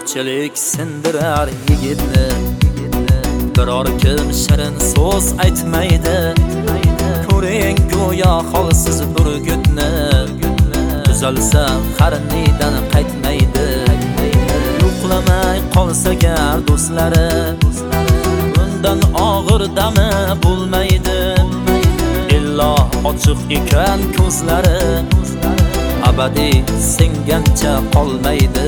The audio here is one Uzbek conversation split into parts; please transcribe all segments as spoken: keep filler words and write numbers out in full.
ko'pchilik sindirar yigitni, biror kim shirin so'z aytmaydi. Ko'ring go'yo holsiz burgutni, tuzalsa qarnidan qaytmaydi. Yo'qlamay qolsa gar do'stlari, bundan og'ir dami bo'lmaydi. Illo ochiq ekan ko'zlari, abadiy singancha qolmaydi.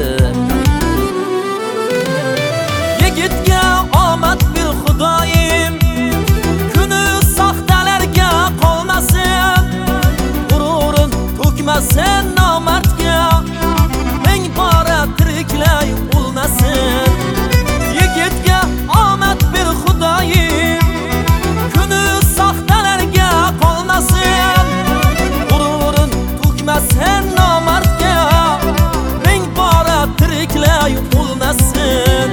Yigitga omad bir Xudoyim, kuni soxtalarga qolmasin. G'ururin to'kmasin nomardga, ming bora tiriklay o'lmasin. Yigitga omad bir Xudoyim, kuni soxtalarga qolmasin. G'ururin to'kmasin nomardga, ming bora tiriklay o'lmasin.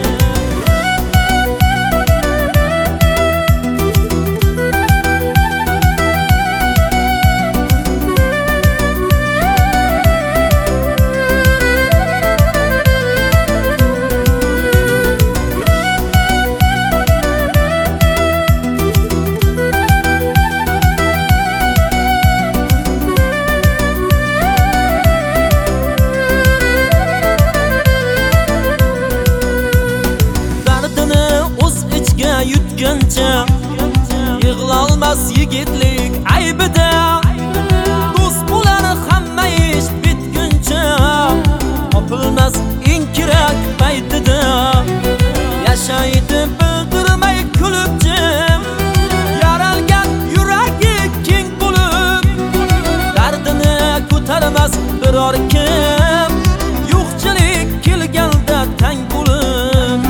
Yutgancha yig'lolmas yigitlik aybida, do'st bo'lar hamma ish bitguncha, topilmas eng kerak paytida. Yashaydi bildirmay kulib jim, yaralgan yuragi keng bo'lib, dardini ko'tarmas biror kim, yo'qchilik kelganda tang bo'lib.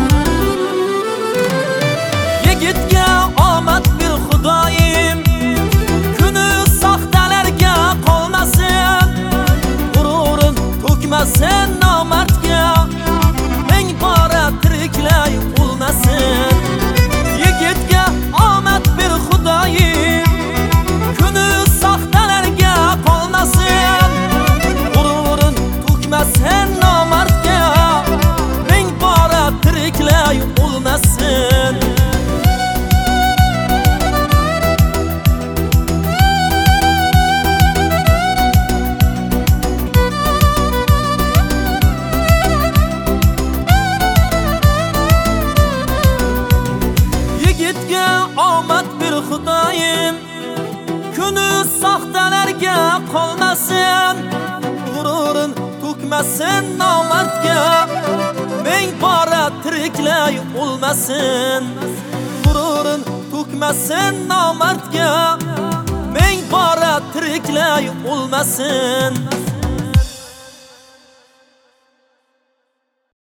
Yigitga omad bir Xudoyim, kuni soxtalarga qolmasin. G'ururin to'kmasin nomardga, ming bora tiriklay o'lmasin. Yigitga omad bir Xudoyim, kuni soxtalarga qolmasin. G'ururin to'kmasin nomardga, ming bora tiriklay o'lmasin. Yigitga omad bir Xudoyim, kuni soxtalarga qolmasin. G'ururin to'kmasin nomardga, ming bora tiriklay o'lmasin. G'ururin to'kmasin nomardga, ming bora tiriklay o'lmasin.